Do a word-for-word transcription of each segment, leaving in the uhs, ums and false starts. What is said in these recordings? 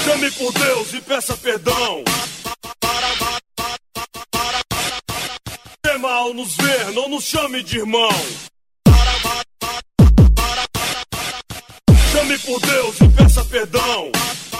Chame por Deus e peça perdão. É mal nos ver, não nos chame de irmão. Chame por Deus e peça perdão.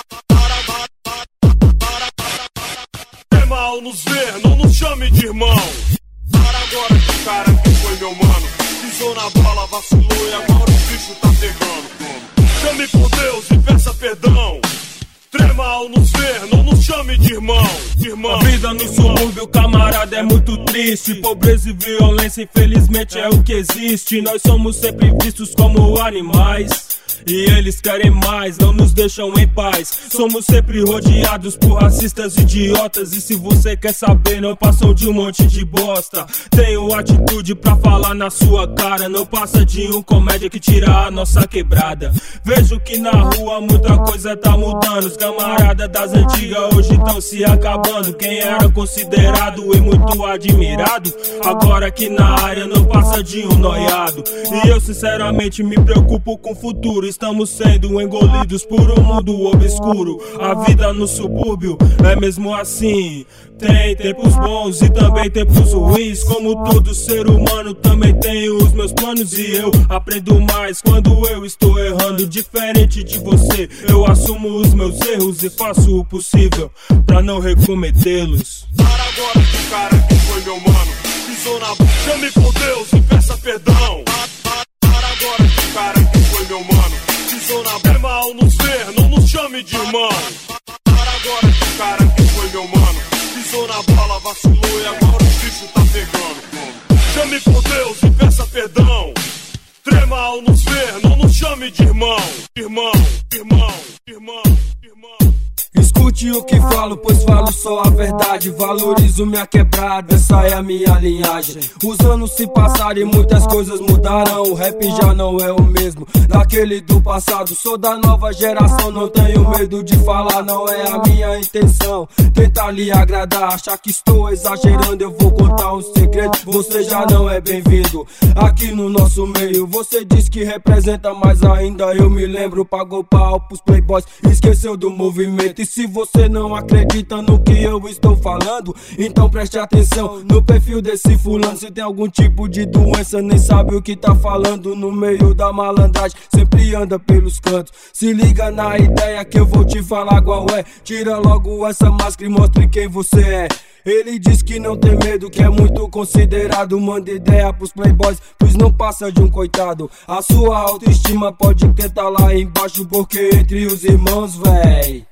É mal nos ver, não nos chame de irmão. Para agora que cara que foi meu mano. Pisou na bola, vacilou e agora o bicho tá pegando. Chame por Deus e peça perdão. Trema ao nos ver, não nos chame de irmão, de irmão. A vida no subúrbio, camarada, é muito triste. Pobreza e violência, infelizmente, é o que existe. Nós somos sempre vistos como animais e eles querem mais, não nos deixam em paz. Somos sempre rodeados por racistas idiotas. E se você quer saber, não passam de um monte de bosta. Tenho atitude pra falar na sua cara. Não passa de um comédia que tira a nossa quebrada. Vejo que na rua muita coisa tá mudando. Os camaradas das antigas hoje tão se acabando. Quem era considerado e muito admirado, agora aqui na área não passa de um noiado. E eu sinceramente me preocupo com o futuro. Estamos sendo engolidos por um mundo obscuro. A vida no subúrbio é mesmo assim. Tem tempos bons e também tempos ruins. Como todo ser humano também tenho os meus planos. E eu aprendo mais quando eu estou errando. Diferente de você, eu assumo os meus erros e faço o possível pra não recometê-los. Para agora que cara que foi meu mano. Pisou na b... Chame por Deus e peça perdão. Para agora que cara que foi meu mano. Pisou na b... É mal nos ver, não nos chame de irmão. Para agora que cara que foi meu mano. Pisou na bola, vacilou e agora o bicho tá pegando. Chame por Deus e peça perdão. Trema ao nos ver, não nos chame de irmão. Irmão, irmão, irmão, irmão. Escute o que falo, pois falo só a verdade. Valorizo minha quebrada, essa é a minha linhagem. Os anos se passaram e muitas coisas mudaram. O rap já não é o mesmo daquele do passado. Sou da nova geração, não tenho medo de falar. Não é a minha intenção tentar lhe agradar. Achar que estou exagerando, eu vou contar um segredo. Você já não é bem-vindo aqui no nosso meio. Você diz que representa, mas ainda eu me lembro. Pagou pau pros playboys, esqueceu do movimento. E se você não acredita no que eu estou falando, então preste atenção no perfil desse fulano. Se tem algum tipo de doença, nem sabe o que tá falando. No meio da malandragem, sempre anda pelos cantos. Se liga na ideia que eu vou te falar qual é. Tira logo essa máscara e mostre quem você é. Ele diz que não tem medo, que é muito considerado. Manda ideia pros playboys, pois não passa de um coitado. A sua autoestima pode tentar lá embaixo, porque entre os irmãos, véi,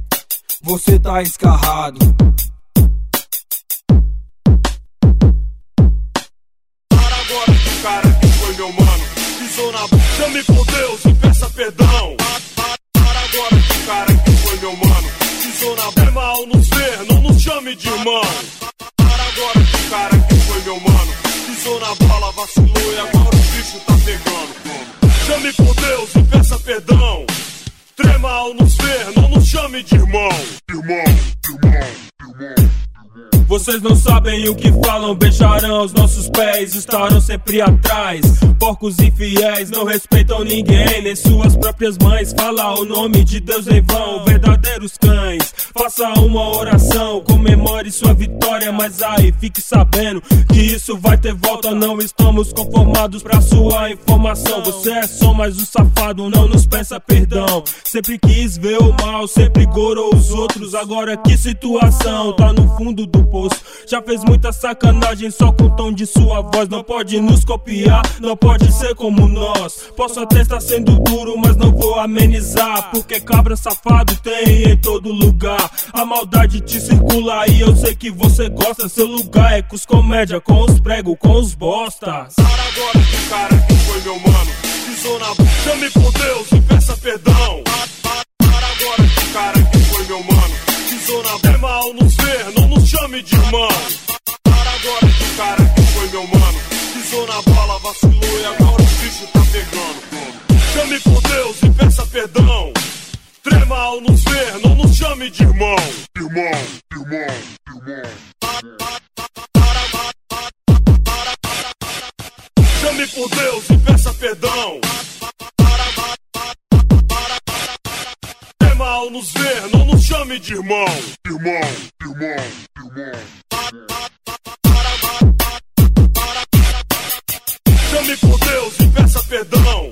você tá escarrado. Para agora que cara que foi meu mano. Pisou na b... Chame por Deus e peça perdão. Para agora que cara que foi meu mano. Pisou na b... É mal nos ver, não nos chame de irmão. Para agora que cara que foi meu mano. Pisou na bola, vacilou e agora o bicho tá pegando. Chame por Deus e peça perdão. Trema ao nos ver, não nos chame de irmão. Irmão, irmão, irmão. Vocês não sabem o que falam, beijarão os nossos pés, estarão sempre atrás. Porcos infiéis não respeitam ninguém, nem suas próprias mães. Fala o nome de Deus em vão, verdadeiros cães. Faça uma oração, comemore sua vitória. Mas aí, fique sabendo que isso vai ter volta. Não estamos conformados pra sua informação. Você é só mais um safado, não nos peça perdão. Sempre quis ver o mal, sempre gorou os outros. Agora que situação, tá no fundo do poço. Já fez muita sacanagem só com o tom de sua voz. Não pode nos copiar, não pode ser como nós. Posso até estar sendo duro, mas não vou amenizar, porque cabra safado tem em todo lugar. A maldade te circula e eu sei que você gosta. Seu lugar é com os comédia, com os pregos, com os bostas. Para agora que cara que foi meu mano. Pisou na b... Chame por Deus e peça perdão. Para agora que cara que foi meu mano. Pisou na b... É mal nos ver, não nos chame de irmão. Para agora que cara que foi meu mano. Pisou na bola, vacilou e agora o bicho tá pegando. Chame por Deus e peça perdão. Trema ao nos ver, não nos chame de irmão. Irmão, irmão, irmão. Chame por Deus e peça perdão. Trema ao mal nos ver, não nos chame de irmão. Irmão, irmão, irmão. Chame por Deus e peça perdão.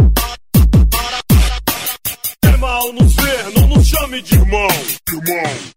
É mal nos ver, não nos chame de irmão. Irmão.